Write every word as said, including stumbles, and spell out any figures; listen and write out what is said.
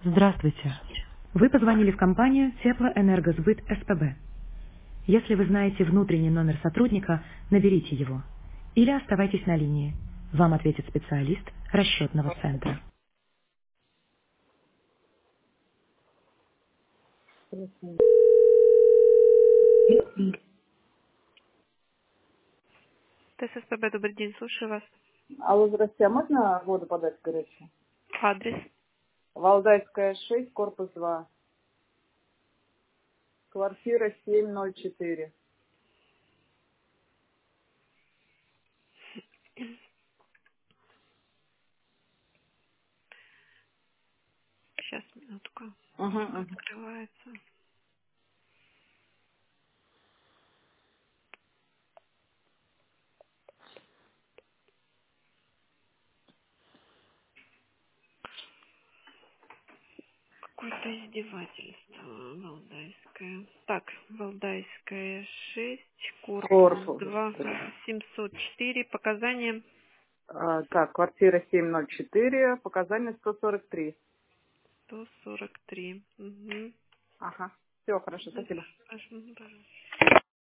Здравствуйте. Вы позвонили в компанию Теплоэнергосбыт СПБ. Если вы знаете внутренний номер сотрудника, наберите его. Или оставайтесь на линии. Вам ответит специалист расчетного центра. ТССПБ, добрый день, слушаю вас. Алло, здравствуйте, а можно воду подать горячую? Адрес. Валдайская, шесть, корпус два, квартира семь ноль четыре. Сейчас, минутку. Угу, угу. Открывается. Какое-то издевательство. Валдайская. Так, Валдайская шесть, корпус Корпус. два, семьсот четыре. Показания А, так, квартира семь ноль четыре, показания сто сорок три. сто сорок три. Угу. Ага, все, хорошо, спасибо. Пожалуйста.